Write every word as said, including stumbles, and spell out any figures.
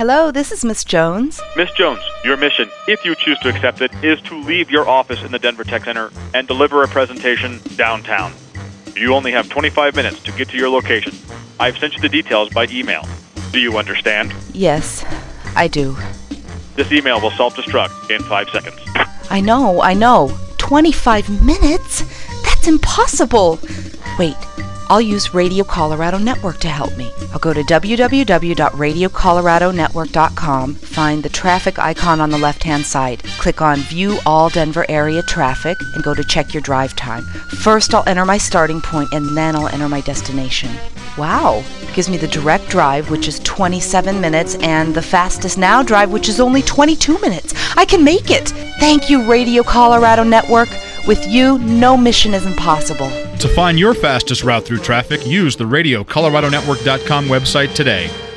Hello, this is Miss Jones. Miss Jones, your mission, if you choose to accept it, is to leave your office in the Denver Tech Center and deliver a presentation downtown. You only have twenty-five minutes to get to your location. I've sent you the details by email. Do you understand? Yes, I do. This email will self-destruct in five seconds. I know, I know. twenty-five minutes? That's impossible. Wait, I'll use Radio Colorado Network to help me. I'll go to w w w dot radio colorado network dot com, find the traffic icon on the left-hand side, click on View All Denver Area Traffic, and go to Check Your Drive Time. First, I'll enter my starting point, and then I'll enter my destination. Wow! Gives me the direct drive, which is twenty-seven minutes, and the fastest now drive, which is only twenty-two minutes. I can make it! Thank you, Radio Colorado Network. With you, no mission is impossible. To find your fastest route through traffic, use the radio colorado network dot com website today.